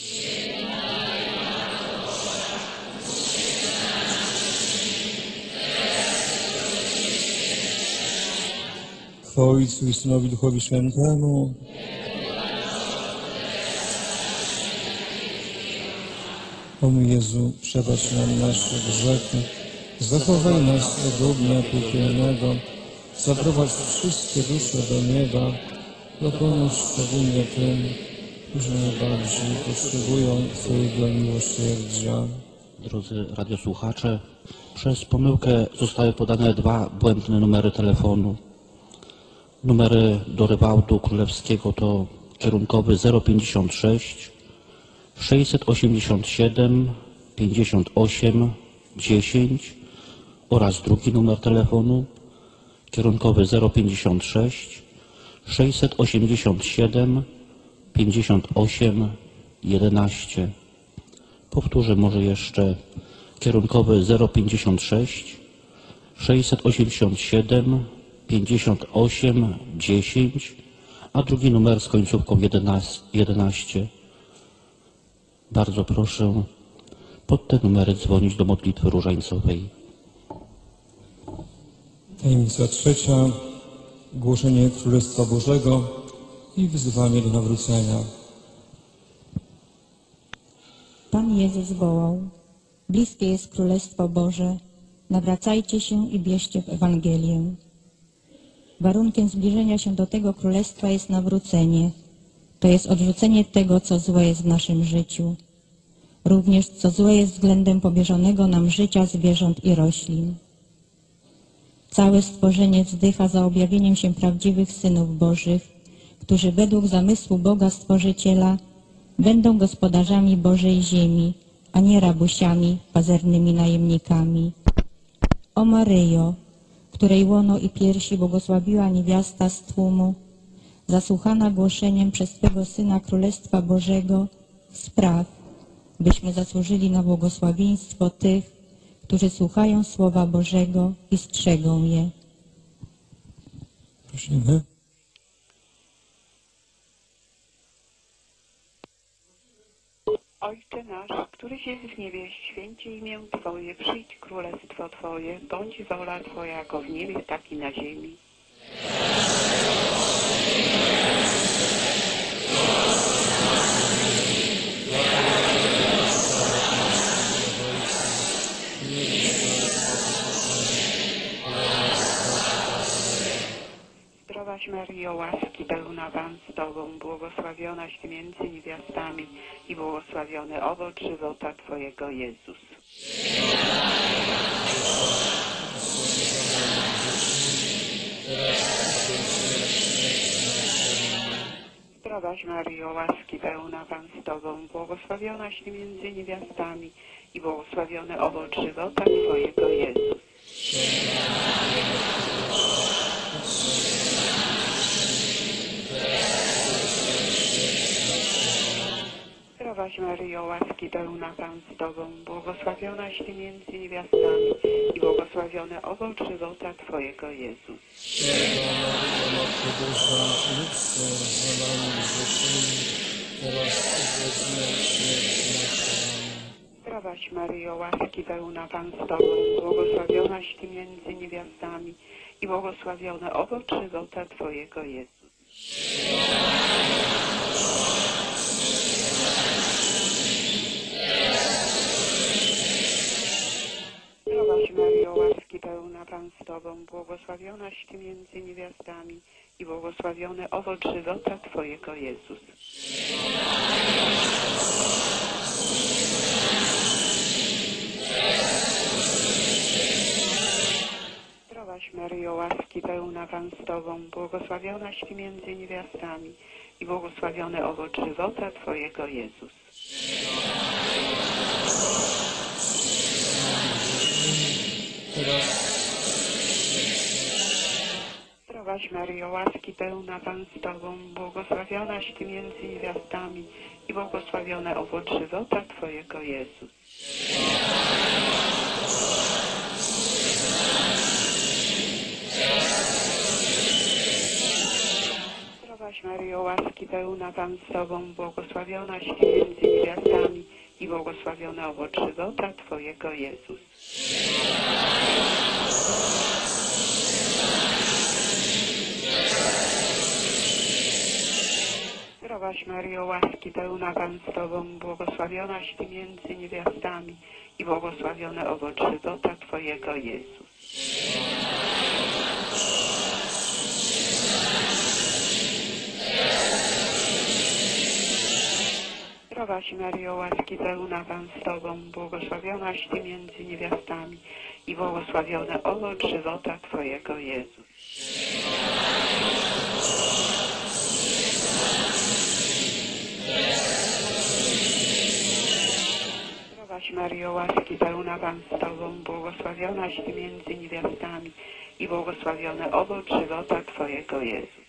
Chwała Ojcu i Synowi, Duchowi Świętemu. O mój Jezu, przebacz nam nasze grzechy, zachowaj nas od ognia piekielnego, zaprowadź wszystkie dusze do nieba, dopomóż szczególnie tym, którzy najbardziej potrzebują Twojego miłosierdzia. Drodzy radiosłuchacze, przez pomyłkę zostały podane dwa błędne numery telefonu. Numery do Rybałtu Królewskiego to kierunkowy zero pięćdziesiąt sześć sześćset osiemdziesiąt siedem pięćdziesiąt osiem dziesięć oraz drugi numer telefonu kierunkowy zero pięćdziesiąt sześć sześćset osiemdziesiąt siedem pięćdziesiąt osiem jedenaście. Powtórzę może jeszcze kierunkowy zero pięćdziesiąt sześć sześćset osiemdziesiąt siedem pięćdziesiąt osiem dziesięć, a drugi numer z końcówką jedenaście. Bardzo proszę pod te numery dzwonić do modlitwy różańcowej. Tajemnica trzecia. głoszenie Królestwa Bożego i wzywanie do nawrócenia. Pan Jezus wołał: bliskie jest Królestwo Boże, nawracajcie się i wierzcie w Ewangelię. Warunkiem zbliżenia się do tego Królestwa jest nawrócenie, to jest odrzucenie tego, co złe jest w naszym życiu. Również co złe jest względem powierzonego nam życia zwierząt i roślin. Całe stworzenie wzdycha za objawieniem się prawdziwych synów Bożych, którzy według zamysłu Boga Stworzyciela będą gospodarzami Bożej ziemi, a nie rabusiami, pazernymi najemnikami. O Maryjo, której łono i piersi błogosławiła niewiasta z tłumu, zasłuchana głoszeniem przez Twego Syna Królestwa Bożego, spraw, byśmy zasłużyli na błogosławieństwo tych, którzy słuchają Słowa Bożego i strzegą je. Prosimy. Ojcze nasz, któryś jest w niebie, święcie imię Twoje, przyjdź królestwo Twoje, bądź wola Twoja jako w niebie, tak i na ziemi. Zdrowaś Maryjo, łaski pełna Pan z Tobą, błogosławionaś Ty między niewiastami i błogosławiony owoc żywota Twojego, Jezus. Zdrowaś Maryjo, łaski pełna Pan z Tobą, błogosławionaś Ty między niewiastami i błogosławiony owoc żywota Twojego, Jezus. Zdrowaś Maryjo, łaski pełna Pan z Tobą, błogosławionaś Ty między niewiastami i błogosławiony owoc żywota Twojego, Jezus. Święta Maryjo, Matko Boża, módl się za nami grzesznymi, teraz i w godzinę śmierci naszej. Zdrowaś Maryjo, łaski pełna Pan z Tobą, błogosławionaś Ty między niewiastami i błogosławiony owoc żywota Twojego, Jezus. Zdrowaś Maryjo, łaski pełna Pan z Tobą, błogosławionaś Ty między niewiastami i błogosławiony owoc żywota Twojego, Jezus. Zdrowaś Maryjo, łaski pełna Pan z Tobą, błogosławionaś Ty między niewiastami i błogosławiony owoc żywota Twojego, Jezus. Zdrowaś Maryjo, łaski pełna Pan z Tobą, błogosławionaś Ty między niewiastami i błogosławiony owoc żywota Twojego, Jezus. Zdrowaś Maryjo, łaski pełna Pan z Tobą, błogosławionaś Ty między niewiastami i błogosławiony owoc żywota Twojego, Jezus. Zdrowaś Maryjo, łaski pełna Pan z Tobą, błogosławionaś Ty między niewiastami i błogosławiony owoc żywota Twojego, Jezus. Zdrowaś Maryjo, łaski pełna Pan z Tobą, błogosławionaś Ty między niewiastami i błogosławiony owoc żywota Twojego, Jezus. Zdrowaś Maryjo, łaski pełna Pan z Tobą, błogosławionaś Ty między niewiastami i błogosławiony owoc żywota Twojego, Jezus.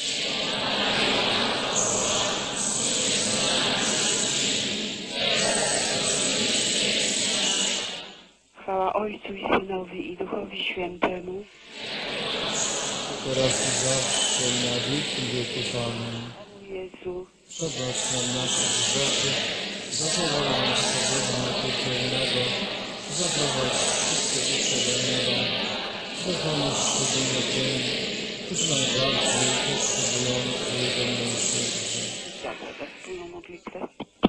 Chwała Ojcu i Synowi i Duchowi Świętemu. Teraz i zawsze i na wieki wieków. Amen. Jezu, Przebacz nam nasze grzechy, zachowaj nas pogodnie piekielnego, zaprowadź wszystkie dusze do nieba, zapomóż szczególnie tym, którzy najbardziej potrzebują Twojego miłosierdzia. Za wspólną modlitwę.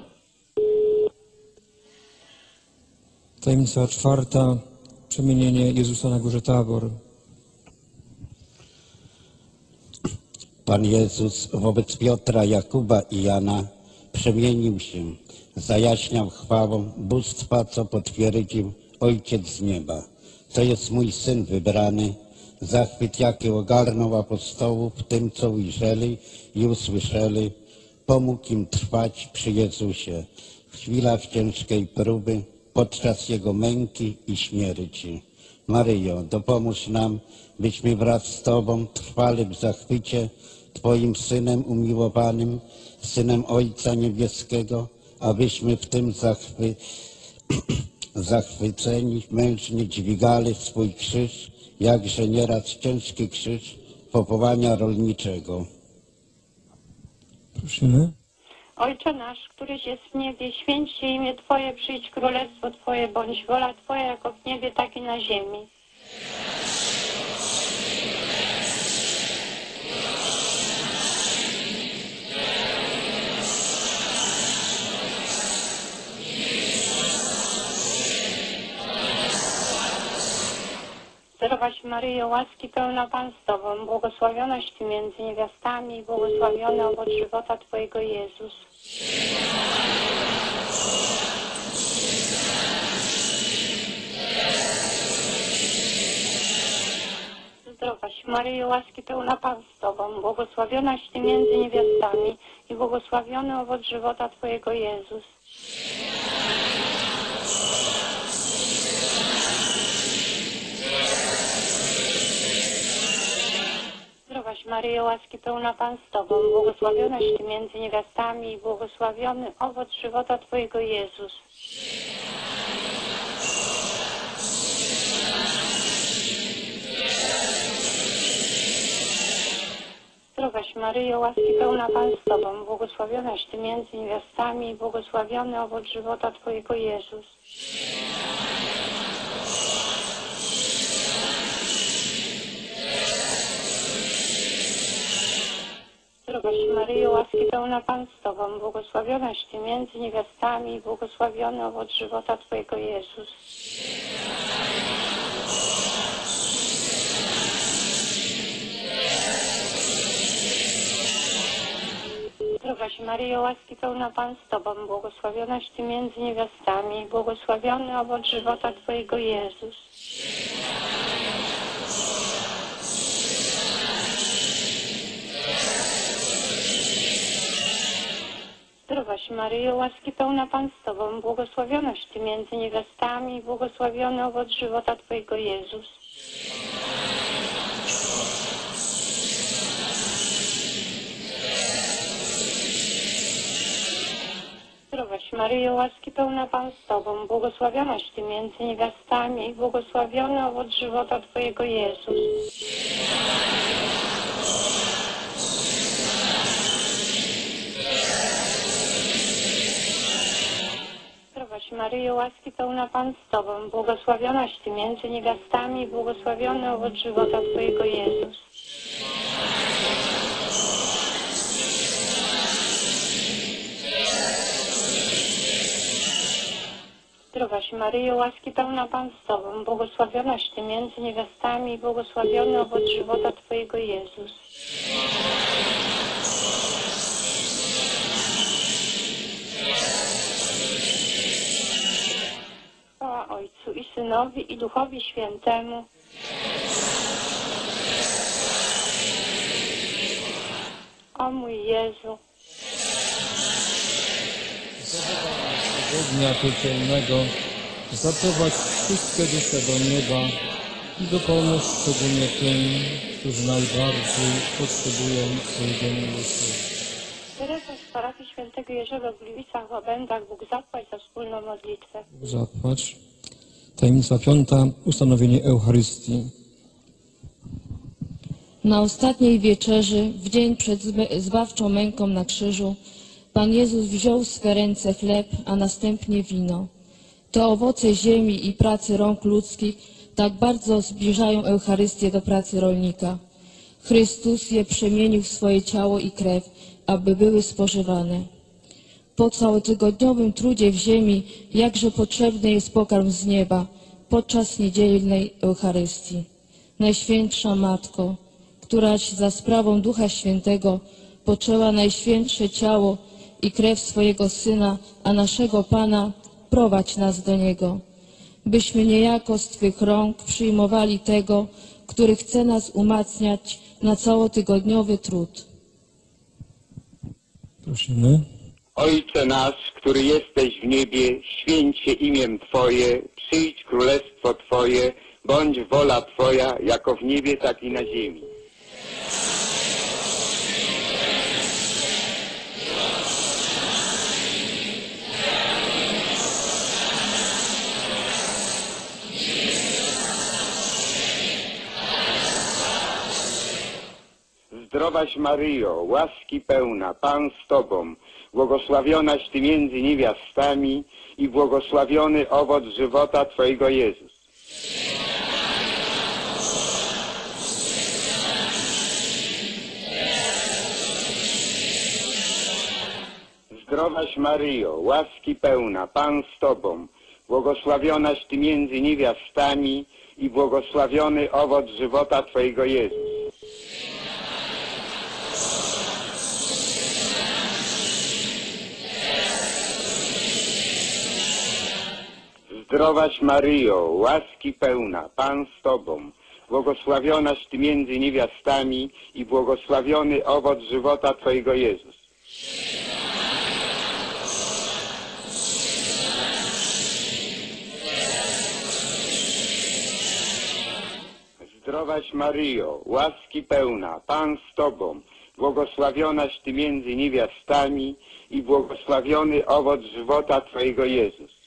Tajemnica czwarta. Przemienienie Jezusa na górze Tabor. Pan Jezus wobec Piotra, Jakuba i Jana przemienił się, zajaśniał chwałą bóstwa, co potwierdził Ojciec z nieba. To jest mój Syn wybrany. Zachwyt, jaki ogarnął apostołów w tym, co ujrzeli i usłyszeli, pomógł im trwać przy Jezusie w chwilach ciężkiej próby, podczas Jego męki i śmierci. Maryjo, dopomóż nam, byśmy wraz z Tobą trwali w zachwycie Twoim Synem umiłowanym, Synem Ojca Niebieskiego, abyśmy w tym zachwy... zachwyceni mężnie dźwigali swój krzyż, jakże nieraz ciężki krzyż powołania rolniczego. Prosimy. Ojcze nasz, któryś jest w niebie, święć się imię Twoje, przyjdź królestwo Twoje, bądź wola Twoja jako w niebie, tak i na ziemi. Zdrowaś Maryjo, łaski pełna Pan z Tobą, błogosławionaś Ty między niewiastami i błogosławiony owoc żywota Twojego Jezus. Zdrowaś Maryjo, łaski pełna Pan z Tobą, błogosławionaś Ty między niewiastami i błogosławiony owoc żywota Twojego Jezus. Zdrowaś Maryjo, łaski pełna Pan z Tobą, błogosławionaś Ty między niewiastami i błogosławiony owoc żywota Twojego Jezus. Zdrowaś Maryjo, łaski pełna Pan z Tobą, błogosławionaś Ty między niewiastami i błogosławiony owoc żywota Twojego Jezus. Zdrowaś Maryjo, łaski pełna Pan z Tobą, błogosławionaś Ty między niewiastami i błogosławiony owoc żywota Twojego Jezus. Zdrowaś Maryjo, łaski pełna Pan z Tobą, błogosławionaś Ty między niewiastami i błogosławiony owoc żywota Twojego Jezus. Zdrowaś Maryjo, łaski pełna Pan z Tobą, błogosławionaś Ty między niewiastami i błogosławiony owoc żywota Twojego Jezus. Zdrowaś Maryjo, łaski pełna Pan z Tobą, błogosławionaś Ty między niewiastami i błogosławiony owoc żywota Twojego Jezus. Zdrowaś Maryjo, łaski pełna Pan z Tobą, błogosławionaś Ty między niewiastami i błogosławiony owoc żywota Twojego Jezus. Zdrowaś Maryjo, łaski pełna Pan z Tobą, błogosławionaś Ty między niewiastami i błogosławiony owoc żywota Twojego Jezus. Chwała Ojcu i Synowi i Duchowi Świętemu. O mój Jezu. Dnia piekielnego, zaprowadź wszystkie dusze do nieba i dopomóż szczególnie tym, którzy najbardziej potrzebują Twojego miłosierdzia. Teresa z parafii świętego Jerzego w Gliwicach w Obędach, Bóg zapłać za wspólną modlitwę. Zapłać. Tajemnica piąta. Ustanowienie Eucharystii. Na ostatniej wieczerzy, w dzień przed zbawczą męką na krzyżu, Pan Jezus wziął w swe ręce chleb, a następnie wino. Te owoce ziemi i pracy rąk ludzkich tak bardzo zbliżają Eucharystię do pracy rolnika. Chrystus je przemienił w swoje ciało i krew, aby były spożywane. Po całotygodniowym trudzie w ziemi jakże potrzebny jest pokarm z nieba podczas niedzielnej Eucharystii. Najświętsza Matko, któraś za sprawą Ducha Świętego poczęła najświętsze ciało i krew swojego Syna, a naszego Pana, prowadź nas do Niego, byśmy niejako z Twych rąk przyjmowali tego, który chce nas umacniać na całotygodniowy trud. Prosimy. Ojcze nasz, który jesteś w niebie, święć się imię Twoje, przyjdź królestwo Twoje, bądź wola Twoja, jako w niebie, tak i na ziemi. Zdrowaś Maryjo, łaski pełna, Pan z Tobą, błogosławionaś Ty między niewiastami i błogosławiony owoc żywota Twojego Jezus. Zdrowaś Maryjo, łaski pełna, Pan z Tobą, błogosławionaś Ty między niewiastami i błogosławiony owoc żywota Twojego Jezus. Zdrowaś Maryjo, łaski pełna, Pan z Tobą, błogosławionaś Ty między niewiastami i błogosławiony owoc żywota Twojego Jezus. Zdrowaś Maryjo, łaski pełna, Pan z Tobą, błogosławionaś Ty między niewiastami i błogosławiony owoc żywota Twojego Jezus.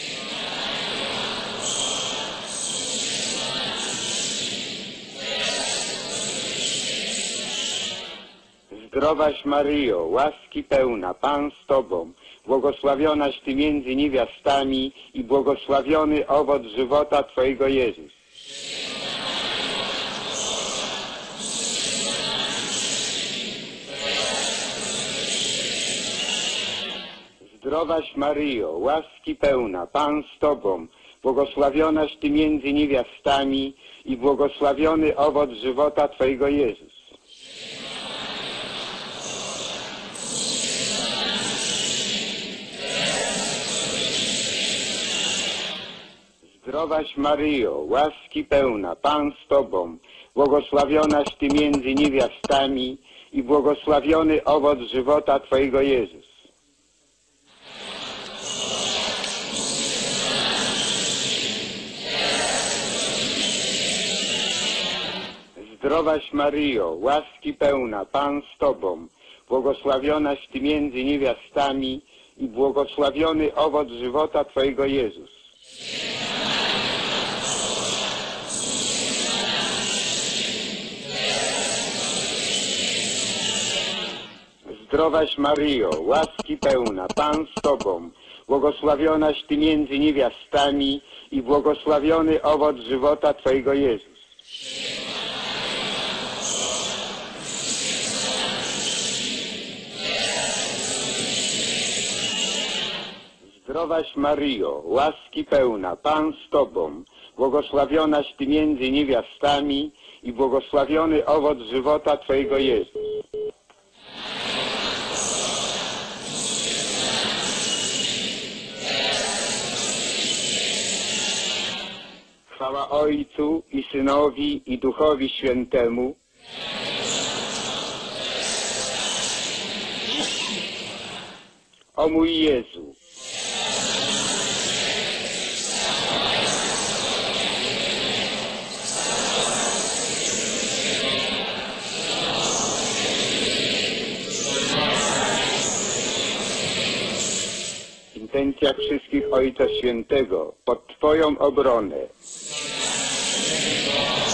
Zdrowaś Maryjo, łaski pełna, Pan z Tobą, błogosławionaś Ty między niewiastami i błogosławiony owoc żywota Twojego Jezus. Zdrowaś Maryjo, łaski pełna, Pan z Tobą, błogosławionaś Ty między niewiastami i błogosławiony owoc żywota Twojego Jezus. Zdrowaś Maryjo, łaski pełna, Pan z Tobą, błogosławionaś Ty między niewiastami i błogosławiony owoc żywota Twojego Jezus. Zdrowaś Maryjo, łaski pełna, Pan z Tobą, błogosławionaś Ty między niewiastami i błogosławiony owoc żywota Twojego Jezus. Zdrowaś Maryjo, łaski pełna, Pan z Tobą, błogosławionaś Ty między niewiastami i błogosławiony owoc żywota Twojego Jezus. Zdrowaś Maryjo, łaski pełna, Pan z Tobą, błogosławionaś Ty między niewiastami i błogosławiony owoc żywota Twojego Jezus. Chwała Ojcu i Synowi i Duchowi Świętemu. O mój Jezu, intencja wszystkich Ojca Świętego pod Twoją obronę.